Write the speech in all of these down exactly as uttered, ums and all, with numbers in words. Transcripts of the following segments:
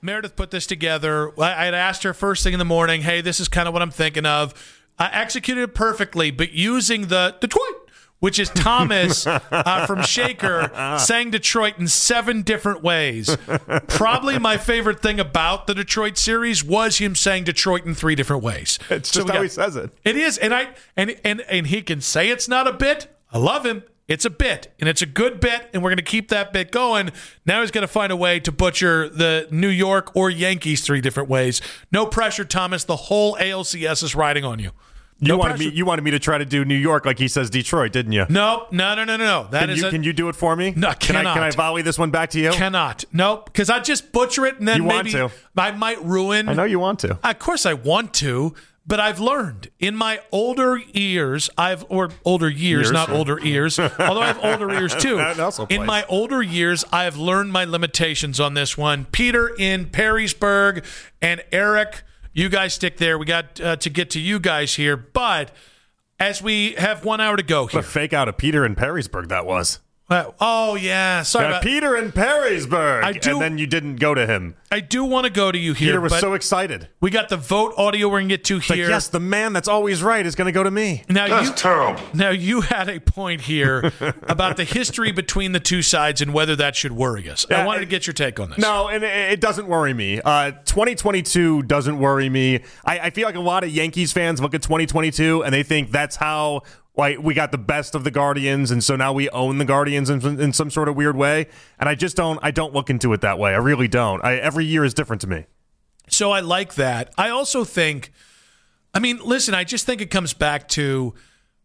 Meredith put this together. I had asked her first thing in the morning, hey, this is kind of what I'm thinking of. I executed it perfectly, but using the Detroit, which is Thomas uh, from Shaker saying Detroit in seven different ways. Probably my favorite thing about the Detroit series was him saying Detroit in three different ways. It's just so how got, he says it. It is, and I and and and he can say it's not a bit. I love him. It's a bit, and it's a good bit, and we're going to keep that bit going. Now he's going to find a way to butcher the New York or Yankees three different ways. No pressure, Thomas. The whole A L C S is riding on you. No you wanted pressure. me. You wanted me to try to do New York like he says Detroit, didn't you? No, no, no, no, no, no. That can is. You, a, can you do it for me? No, can cannot. I, can I volley this one back to you? Cannot. Nope. Because I just butcher it, and then you maybe want to. I might ruin. I know you want to. Of course, I want to. But I've learned in my older years, I've or older years, years not or... older ears, although I have older ears too. That also in my older years, I've learned my limitations on this one. Peter in Perrysburg and Eric, you guys stick there. We got uh, to get to you guys here, but as we have one hour to go here. What a fake out of Peter in Perrysburg that was. Uh, oh, yeah. Sorry yeah, about Peter in Perrysburg. I do, and then you didn't go to him. I do want to go to you here. Peter was but so excited. We got the vote audio we're going to get to it's here. Like, yes, the man that's always right is going to go to me. Now That's you, terrible. Now, you had a point here about the history between the two sides and whether that should worry us. Yeah, I wanted to get your take on this. No, and it doesn't worry me. Uh, twenty twenty-two doesn't worry me. I, I feel like a lot of Yankees fans look at twenty twenty-two and they think that's how... Like, we got the best of the Guardians, and so now we own the Guardians in, in some sort of weird way. And I just don't I don't look into it that way. I really don't. I, every year is different to me. So I like that. I also think, I mean, listen, I just think it comes back to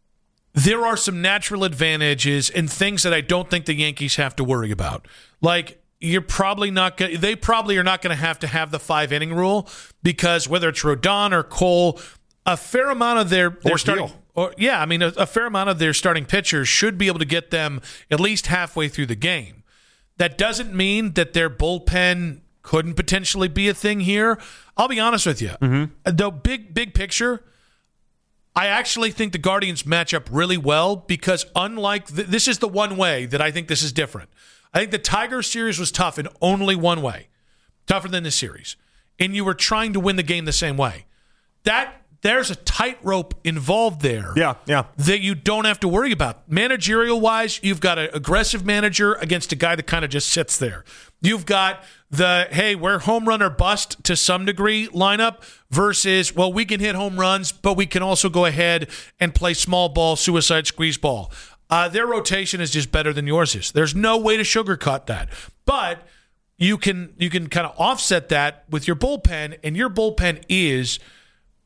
there are some natural advantages and things that I don't think the Yankees have to worry about. Like, you're probably not going they probably are not going to have to have the five inning rule because whether it's Rodon or Cole, a fair amount of their, their starting Or, yeah, I mean, a, a fair amount of their starting pitchers should be able to get them at least halfway through the game. That doesn't mean that their bullpen couldn't potentially be a thing here. I'll be honest with you. Mm-hmm. The big, big picture, I actually think the Guardians match up really well because unlike, th- this is the one way that I think this is different. I think the Tigers series was tough in only one way, tougher than this series. And you were trying to win the game the same way. That There's a tightrope involved there yeah, yeah. that you don't have to worry about. Managerial-wise, you've got an aggressive manager against a guy that kind of just sits there. You've got the, hey, we're home run or bust to some degree lineup versus, well, we can hit home runs, but we can also go ahead and play small ball, suicide squeeze ball. Uh, their rotation is just better than yours is. There's no way to sugarcoat that. But you can you can kind of offset that with your bullpen, and your bullpen is –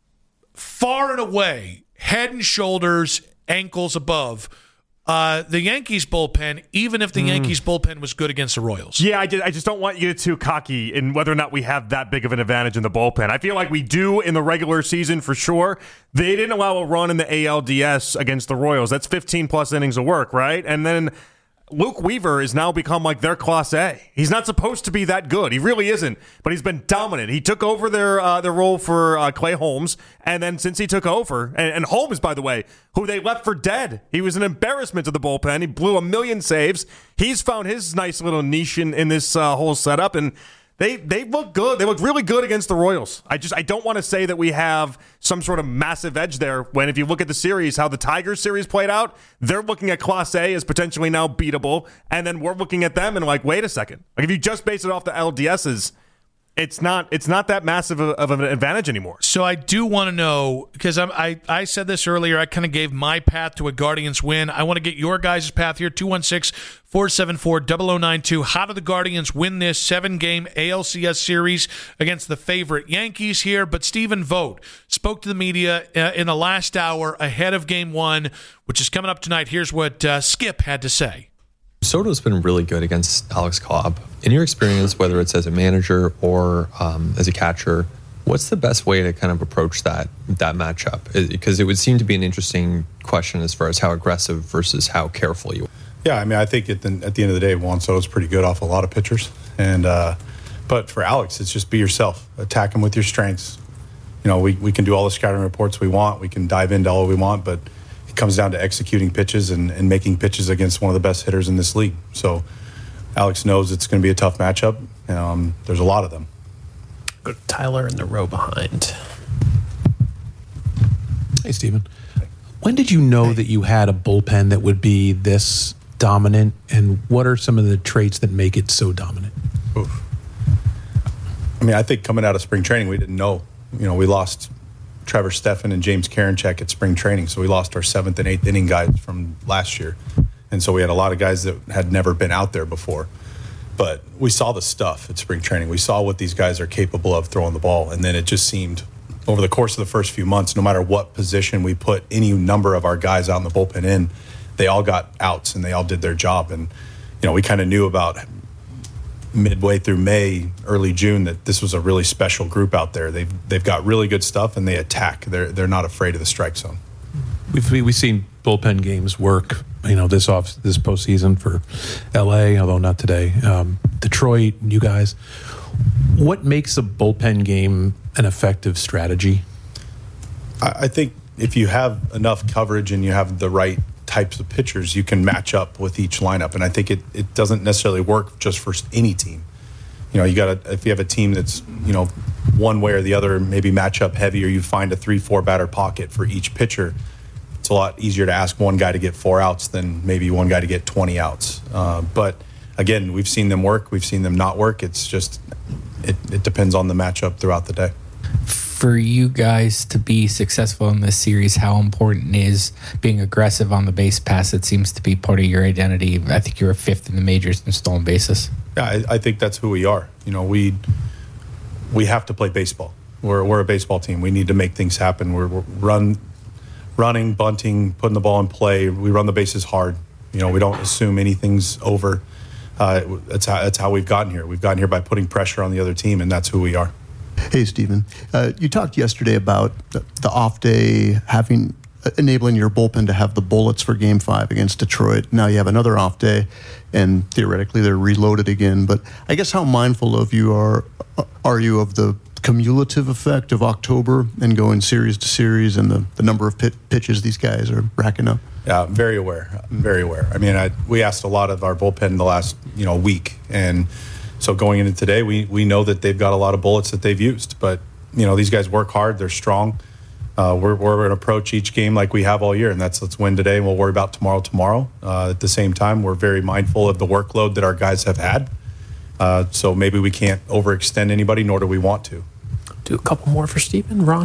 far and away, head and shoulders, ankles above uh, the Yankees bullpen, even if the mm. Yankees bullpen was good against the Royals. Yeah, I, just, I just don't want you to too cocky in whether or not we have that big of an advantage in the bullpen. I feel like we do in the regular season for sure. They didn't allow a run in the A L D S against the Royals. That's fifteen plus innings of work, right? And then Luke Weaver has now become like their Class A. He's not supposed to be that good. He really isn't, but he's been dominant. He took over their uh, their role for uh, Clay Holmes, and then since he took over, and, and Holmes, by the way, who they left for dead, he was an embarrassment to the bullpen. He blew a million saves. He's found his nice little niche in, in this uh, whole setup, and They they look good. They look really good against the Royals. I just I don't want to say that we have some sort of massive edge there when if you look at the series, how the Tigers series played out, they're looking at Class A as potentially now beatable, and then we're looking at them and like, wait a second. Like if you just base it off the L D S's, it's not it's not that massive of an advantage anymore. So I do want to know, because I'm, I I said this earlier, I kind of gave my path to a Guardians win. I want to get your guys' path here, two one six, four seven four, zero zero nine two. How do the Guardians win this seven-game A L C S series against the favorite Yankees here? But Stephen Vogt spoke to the media uh, in the last hour ahead of Game one, which is coming up tonight. Here's what uh, Skip had to say. Soto's been really good against Alex Cobb. In your experience, whether it's as a manager or um, as a catcher, what's the best way to kind of approach that that matchup? Because it would seem to be an interesting question as far as how aggressive versus how careful you are. Yeah, I mean, I think at the, at the end of the day, Juan Soto's pretty good off a lot of pitchers. And uh, but for Alex, it's just be yourself. Attack him with your strengths. You know, we, we can do all the scouting reports we want. We can dive into all we want, but it comes down to executing pitches and, and making pitches against one of the best hitters in this league. So Alex knows it's going to be a tough matchup. Um, there's a lot of them. Go to Tyler in the row behind. Hey, Stephen. When did you know that you had a bullpen that would be this dominant, and what are some of the traits that make it so dominant? Oof. I mean, I think coming out of spring training, we didn't know. You know, we lost Trevor Stephan and James Karinchak at spring training, so we lost our seventh and eighth inning guys from last year. And so we had a lot of guys that had never been out there before. But we saw the stuff at spring training. We saw what these guys are capable of throwing the ball, and then it just seemed over the course of the first few months, no matter what position we put any number of our guys out in the bullpen in, they all got outs and they all did their job. And, you know, we kind of knew about midway through May, early June, that this was a really special group out there. They've, they've got really good stuff and they attack. They're, they're not afraid of the strike zone. We've, we've seen bullpen games work, you know, this off this postseason for L A, although not today. Um, Detroit, you guys. What makes a bullpen game an effective strategy? I think if you have enough coverage and you have the right types of pitchers, you can match up with each lineup. And I think it, it doesn't necessarily work just for any team. You know, you got to, if you have a team that's, you know, one way or the other, maybe match up heavy, or you find a three, four batter pocket for each pitcher, it's a lot easier to ask one guy to get four outs than maybe one guy to get twenty outs. Uh, but again, we've seen them work. We've seen them not work. It's just, it, it depends on the matchup throughout the day. For you guys to be successful in this series, how important is being aggressive on the base pass? It seems to be part of your identity. I think you're a fifth in the majors in stolen bases. Yeah, I, I think that's who we are. You know, we we have to play baseball. We're we're a baseball team. We need to make things happen. We're, we're run, running, bunting, putting the ball in play. We run the bases hard. You know, we don't assume anything's over. Uh, that's how that's how we've gotten here. We've gotten here by putting pressure on the other team, and that's who we are. Hey, Stephen. Uh, you talked yesterday about the, the off day having uh, enabling your bullpen to have the bullets for Game Five against Detroit. Now you have another off day, and theoretically they're reloaded again. But I guess how mindful of you are are you of the cumulative effect of October and going series to series and the, the number of pit, pitches these guys are racking up? Yeah, I'm very aware. I'm very aware. I mean, I, we asked a lot of our bullpen the last you know week, and so going into today, we we know that they've got a lot of bullets that they've used. But you know, these guys work hard. They're strong. Uh, we're we're going to approach each game like we have all year, and that's let's win today, and we'll worry about tomorrow. Tomorrow. Uh, at the same time, we're very mindful of the workload that our guys have had. Uh, so maybe we can't overextend anybody, nor do we want to. Do a couple more for Stephen. Ron?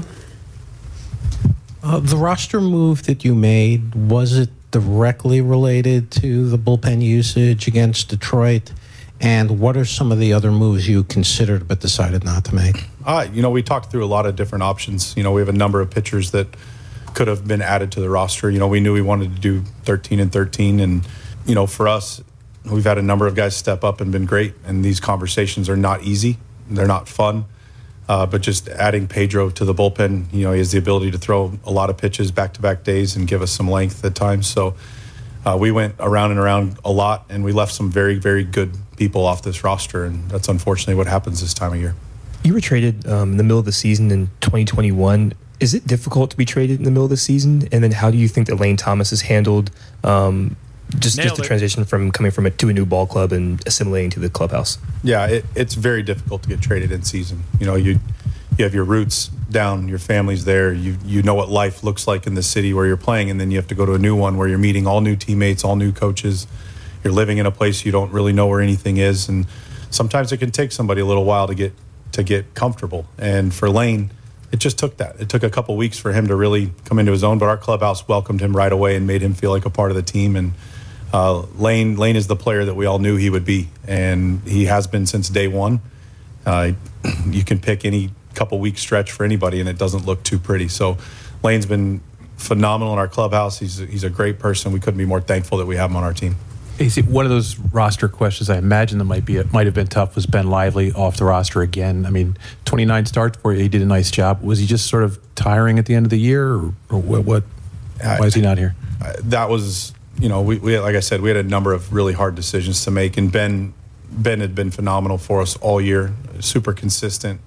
Uh, the roster move that you made, was it directly related to the bullpen usage against Detroit? And what are some of the other moves you considered but decided not to make? Uh, you know, we talked through a lot of different options. You know, we have a number of pitchers that could have been added to the roster. You know, we knew we wanted to do thirteen and thirteen. And, you know, for us, we've had a number of guys step up and been great. And these conversations are not easy. They're not fun. Uh, but just adding Pedro to the bullpen, you know, he has the ability to throw a lot of pitches back-to-back days and give us some length at times. So uh, we went around and around a lot, and we left some very, very good people off this roster, and that's unfortunately what happens this time of year. You were traded um, in the middle of the season in twenty twenty-one. Is it difficult to be traded in the middle of the season? And then how do you think that Lane Thomas has handled um, just, just the it. transition from coming from a, to a new ball club and assimilating to the clubhouse? Yeah, it, it's very difficult to get traded in season. You know, you you have your roots down, your family's there, you you know what life looks like in the city where you're playing, and then you have to go to a new one where you're meeting all new teammates, all new coaches. You're living in a place you don't really know where anything is, and sometimes it can take somebody a little while to get to get comfortable. And for Lane, it just took that. It took a couple weeks for him to really come into his own, but our clubhouse welcomed him right away and made him feel like a part of the team. And uh, Lane Lane is the player that we all knew he would be, and he has been since day one. Uh, you can pick any couple week stretch for anybody, and it doesn't look too pretty. So Lane's been phenomenal in our clubhouse. He's he's a great person. We couldn't be more thankful that we have him on our team. Hey, see, one of those roster questions I imagine that might be might have been tough was Ben Lively off the roster again. I mean, twenty-nine starts for you. He did a nice job. Was he just sort of tiring at the end of the year, or, or what? what why is he not here? Uh, that was, you know, we, we like I said, we had a number of really hard decisions to make, and Ben Ben had been phenomenal for us all year. Super consistent.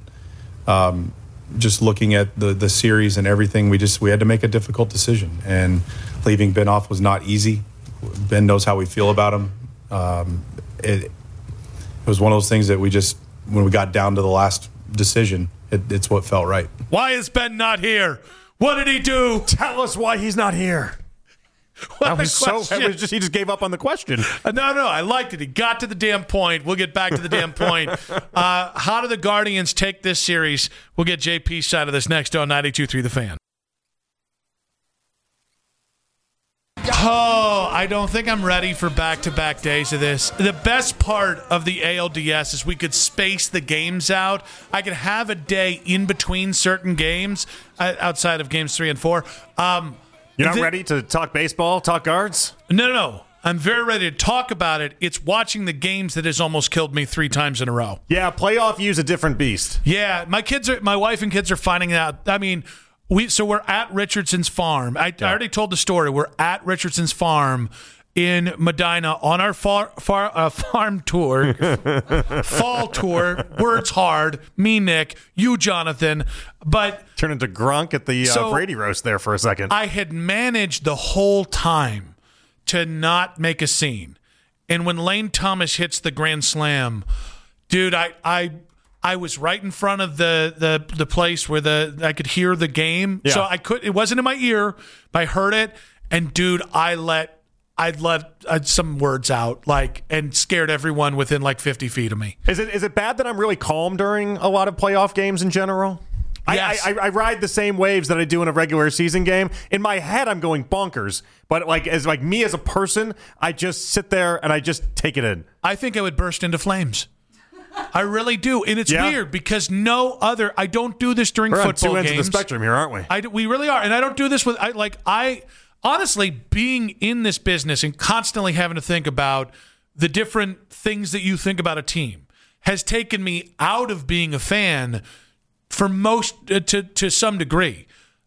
Um, just looking at the the series and everything, we just we had to make a difficult decision, and leaving Ben off was not easy. Ben knows how we feel about him. Um, it, it was one of those things that we just, when we got down to the last decision. It, it's what felt right. Why is Ben not here? What did he do? Tell us why he's not here. What I was a so. question. It was just he just gave up on the question. Uh, no, no, I liked it. He got to the damn point. We'll get back to the damn point. Uh, how do the Guardians take this series? We'll get J P's side of this next on ninety-two point three The Fan. Oh, I don't think I'm ready for back-to-back days of this. The best part of the A L D S is we could space the games out. I could have a day in between certain games uh, outside of games three and four. Um, You're not the, ready to talk baseball, talk guards? No, no, no. I'm very ready to talk about it. It's watching the games that has almost killed me three times in a row. Yeah, playoff U's a different beast. Yeah, my kids are, my wife and kids are finding out. I mean, we so we're at Richardson's farm. I, yeah. I already told the story. We're at Richardson's farm in Medina on our far, far, uh, farm tour, fall tour. Words hard. Me, Nick. You, Jonathan. But turn into Gronk at the uh, so Brady roast there for a second. I had managed the whole time to not make a scene, and when Lane Thomas hits the grand slam, dude, I I. I was right in front of the, the, the place where the I could hear the game. Yeah. So I could it wasn't in my ear, but I heard it, and dude, I let I let uh, some words out like and scared everyone within like fifty feet of me. Is it is it bad that I'm really calm during a lot of playoff games in general? Yes. I, I, I ride the same waves that I do in a regular season game. In my head, I'm going bonkers, but like as like me as a person, I just sit there and I just take it in. I think I would burst into flames. I really do, and it's yeah. weird because no other. I don't do this during We're football on two ends games. of the spectrum here, aren't we? I we really are, and I don't do this with. I like I honestly being in this business and constantly having to think about the different things that you think about a team has taken me out of being a fan for most uh, to to some degree.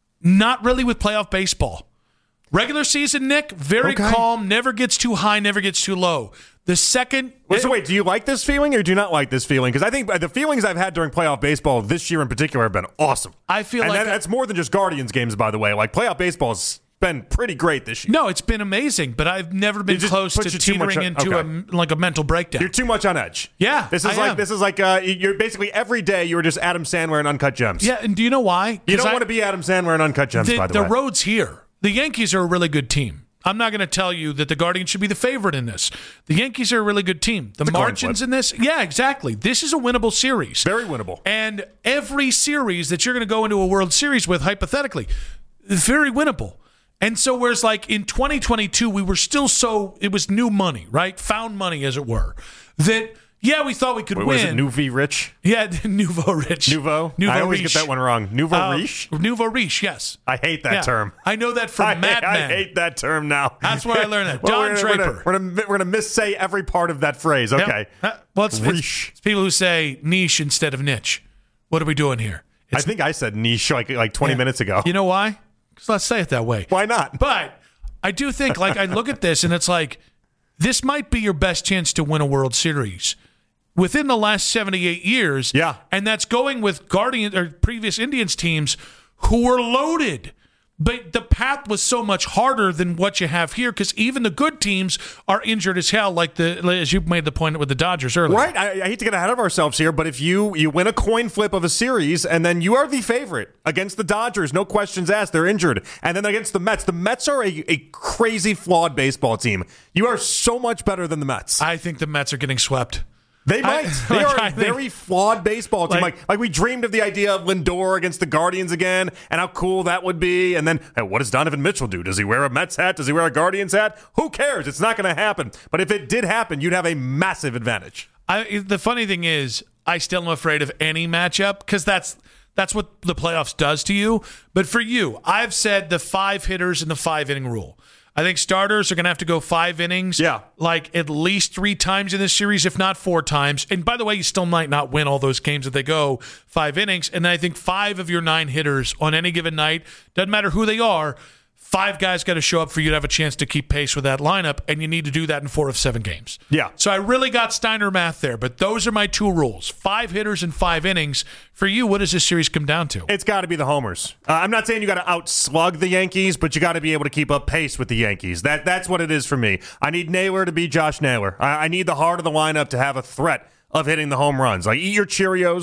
Not really with playoff baseball. Regular season, Nick, very okay. calm, never gets too high, never gets too low. The second... Wait, so wait, do you like this feeling or do you not like this feeling? Because I think the feelings I've had during playoff baseball this year in particular have been awesome. I feel and like... that, that's more than just Guardians games, by the way. Like, playoff baseball has been pretty great this year. No, it's been amazing, but I've never been close to teetering on, into okay. a, like a mental breakdown. You're too much on edge. Yeah, This is I like am. this is like uh, you're basically every day you were just Adam Sandler and Uncut Gems. Yeah, and do you know why? You don't I, want to be Adam Sandler and Uncut Gems, the, by the, the way. The road's here. The Yankees are a really good team. I'm not going to tell you that the Guardians should be the favorite in this. The Yankees are a really good team. The margins in this, yeah, exactly. This is a winnable series. Very winnable. And every series that you're going to go into a World Series with, hypothetically, is very winnable. And so whereas like in twenty twenty-two, we were still so, it was new money, right? Found money, as it were. That, yeah, we thought we could Wait, win. Was it Nouveau Rich? Yeah, Nouveau Rich. Nouveau? Nouveau I always Riche. get that one wrong. Nouveau Uh, Riche? Nouveau Riche, yes. I hate that Yeah. term. I know that from I, Mad I Men. hate that term now. That's where I learned it. Well, Don we're, Draper. We're going we're to missay every part of that phrase. Okay. Yep. Uh, Well, it's, it's, Riche. it's people who say niche instead of niche. What are we doing here? I It's, think I said niche like like twenty yeah. minutes ago. You know why? Because let's say it that way. Why not? But I do think, like, I look at this and it's like, this might be your best chance to win a World Series within the last seventy-eight years. Yeah. And that's going with Guardian or previous Indians teams who were loaded. But the path was so much harder than what you have here because even the good teams are injured as hell, like the as you made the point with the Dodgers earlier. Right. I, I hate to get ahead of ourselves here, but if you you win a coin flip of a series and then you are the favorite against the Dodgers, no questions asked, they're injured, and then against the Mets, the Mets are a, a crazy flawed baseball team. You are so much better than the Mets. I think the Mets are getting swept. They might. I, they like, are I a think, very flawed baseball team. like- Like, like we dreamed of the idea of Lindor against the Guardians again, and how cool that would be. And then, hey, what does Donovan Mitchell do? Does he wear a Mets hat? Does he wear a Guardians hat? Who cares? It's not going to happen. But if it did happen, you'd have a massive advantage. I, the funny thing is, I still am afraid of any matchup because that's that's what the playoffs does to you. But for you, I've said the five hitters and the five inning rule. I think starters are going to have to go five innings, Yeah. like at least three times in this series, if not four times. And by the way, you still might not win all those games if they go five innings. And I think five of your nine hitters on any given night, doesn't matter who they are, five guys got to show up for you to have a chance to keep pace with that lineup, and you need to do that in four of seven games. Yeah. So I really got Steiner math there, but those are my two rules. Five hitters and five innings. For you, what does this series come down to? It's got to be the homers. Uh, I'm not saying you got to outslug the Yankees, but you got to be able to keep up pace with the Yankees. That That's what it is for me. I need Naylor to be Josh Naylor. I, I need the heart of the lineup to have a threat of hitting the home runs. Like, eat your Cheerios,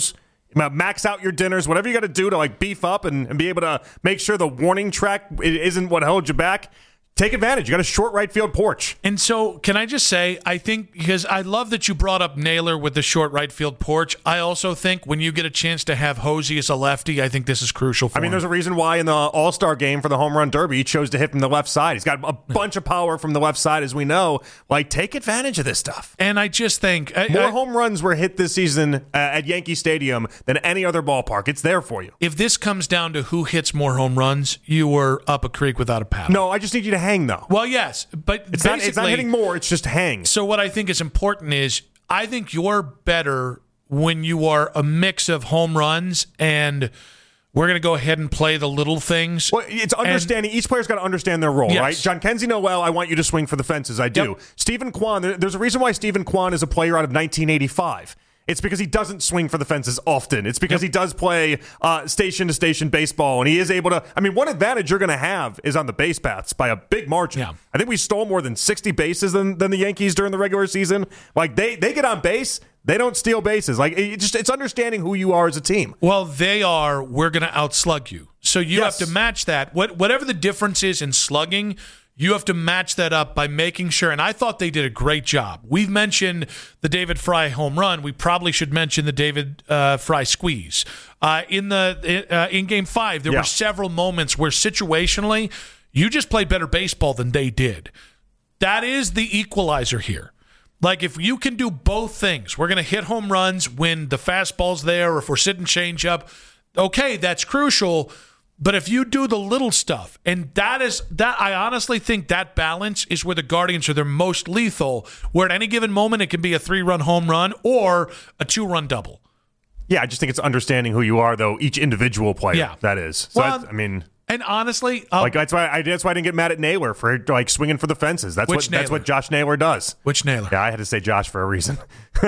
Max out your dinners, whatever you got to do to like beef up and, and be able to make sure the warning track isn't what held you back. Take advantage. You got a short right field porch. And so, can I just say, I think, because I love that you brought up Naylor with the short right field porch. I also think when you get a chance to have Hosey as a lefty, I think this is crucial for I mean, him. there's a reason why in the All-Star game for the home run derby, he chose to hit from the left side. He's got a bunch of power from the left side, as we know. Like, take advantage of this stuff. And I just think I, more I, home runs were hit this season uh, at Yankee Stadium than any other ballpark. It's there for you. If this comes down to who hits more home runs, you were up a creek without a paddle. No, I just need you to hang, though. Well, yes, but it's not, it's not hitting more. It's just hang. So what I think is important is I think you're better when you are a mix of home runs and we're going to go ahead and play the little things. Well, it's understanding. And, each player's got to understand their role, yes. right? John Kenzie Noel, I want you to swing for the fences. I do. Yep. Stephen Kwan, there, there's a reason why Stephen Kwan is a player out of nineteen eighty-five. It's because he doesn't swing for the fences often. It's because yep. he does play uh, station-to-station baseball, and he is able to... I mean, one advantage you're going to have is on the base paths by a big margin. Yeah. I think we stole more than sixty bases than, than the Yankees during the regular season. Like, they, they get on base... They don't steal bases. Like it just it's understanding who you are as a team. Well, they are, we're going to outslug you. So you yes. have to match that. What, whatever the difference is in slugging, you have to match that up by making sure. And I thought they did a great job. We've mentioned the David Fry home run. We probably should mention the David uh, Fry squeeze. Uh, in the uh, in game five, there yeah. were several moments where situationally, you just played better baseball than they did. That is the equalizer here. Like, if you can do both things, we're going to hit home runs when the fastball's there, or if we're sitting change up, okay, that's crucial. But if you do the little stuff, and that is, that I honestly think that balance is where the Guardians are their most lethal, where at any given moment it can be a three-run home run or a two-run double. Yeah, I just think it's understanding who you are, though, each individual player, yeah. that is. So well, I mean... And honestly, um, like that's why I that's why I didn't get mad at Naylor for like swinging for the fences. That's what Naylor? that's what Josh Naylor does. Which Naylor? Yeah, I had to say Josh for a reason.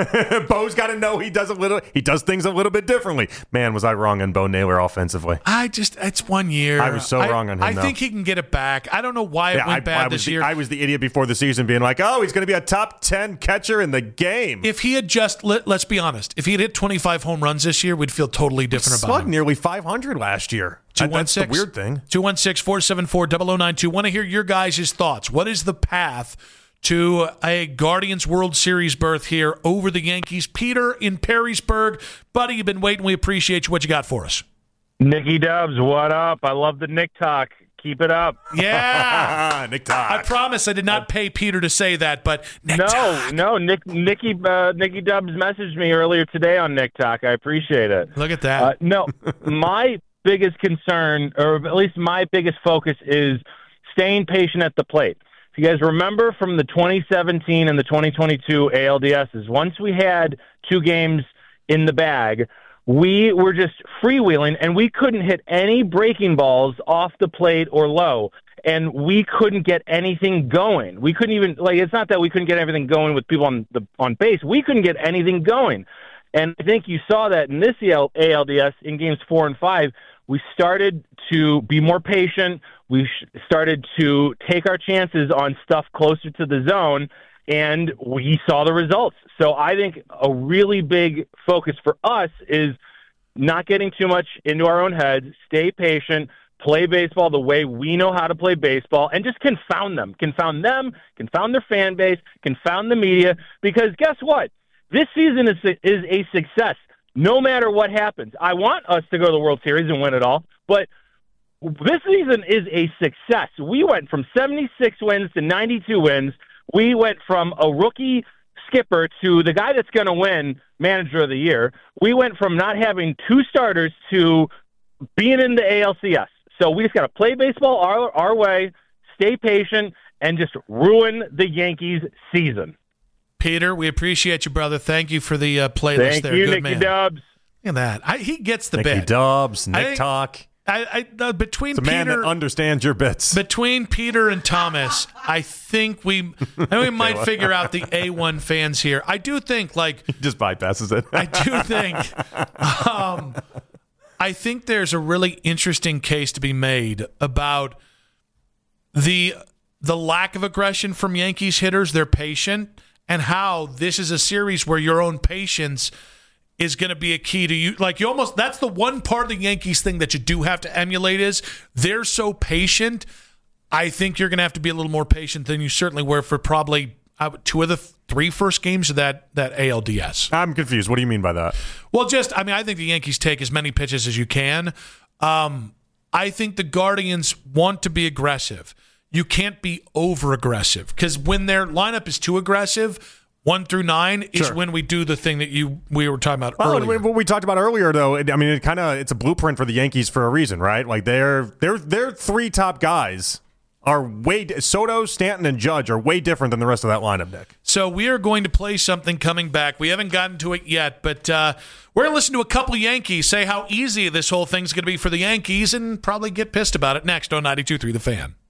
Bo's got to know he does a little. He does things a little bit differently. Man, was I wrong on Bo Naylor offensively? I just it's one year. I was so I, wrong on him. I though. think he can get it back. I don't know why it yeah, went I, bad I this the, year. I was the idiot before the season, being like, "Oh, he's going to be a top ten catcher in the game." If he had just let, let's be honest, if he had hit twenty-five home runs this year, we'd feel totally different he about slugged him. Nearly five hundred last year. two one six That's the weird thing. two one six, four seven four, zero zero nine two. Want to hear your guys' thoughts. What is the path to a Guardians World Series berth here over the Yankees? Peter in Perrysburg. Buddy, you've been waiting. We appreciate you. What you got for us? Nicky Dubs, what up? I love the Nick talk. Keep it up. Yeah. Nick talk. I promise I did not pay Peter to say that, but Nick no, talk. No, Nick, Nicky, uh, Nicky Dubs messaged me earlier today on Nick Talk. I appreciate it. Look at that. Uh, no, my biggest concern, or at least my biggest focus, is staying patient at the plate. If you guys remember from the twenty seventeen and the twenty twenty-two A L D S's, once we had two games in the bag, we were just freewheeling, and we couldn't hit any breaking balls off the plate or low, and we couldn't get anything going. We couldn't even, like, it's not that we couldn't get everything going with people on the on base. We couldn't get anything going. And I think you saw that in this A L D S in games four and five. We started to be more patient. We started to take our chances on stuff closer to the zone, and we saw the results. So I think a really big focus for us is not getting too much into our own heads, stay patient, play baseball the way we know how to play baseball, and just confound them. Confound them, confound their fan base, confound the media, because guess what? This season is is a success. No matter what happens, I want us to go to the World Series and win it all, but this season is a success. We went from seventy-six wins to ninety-two wins. We went from a rookie skipper to the guy that's going to win Manager of the Year. We went from not having two starters to being in the A L C S. So we just got to play baseball our, our way, stay patient, and just ruin the Yankees' season. Peter, we appreciate you, brother. Thank you for the uh, playlist Thank there. you, Good Nicky man. Dubs. Look at that. I, he gets the Nicky bit. Dubs, I Nick think- talk. I, I uh, between It's a Peter, man that understands your bits. between Peter and Thomas, I think we, I think we might figure out the A one fans here. I do think, like, He just bypasses it. I do think, um, I think there's a really interesting case to be made about the the lack of aggression from Yankees hitters. They're patient, and how this is a series where your own patience is going to be a key to you. Like you almost, that's the one part of the Yankees thing that you do have to emulate is they're so patient. I think you're going to have to be a little more patient than you certainly were for probably uh, two of the three first games of that, that A L D S. I'm confused. What do you mean by that? Well, just, I mean, I think the Yankees take as many pitches as you can. Um, I think the Guardians want to be aggressive. You can't be over-aggressive because when their lineup is too aggressive, one through nine is Sure. when we do the thing that you we were talking about Well, earlier. what we talked about earlier, though, it, I mean, it kind of it's a blueprint for the Yankees for a reason, right? Like their their their three top guys are way Soto, Stanton, and Judge are way different than the rest of that lineup, Nick. So we are going to play something coming back. We haven't gotten to it yet, but uh, we're going to listen to a couple of Yankees say how easy this whole thing's going to be for the Yankees and probably get pissed about it next on ninety-two point three The Fan.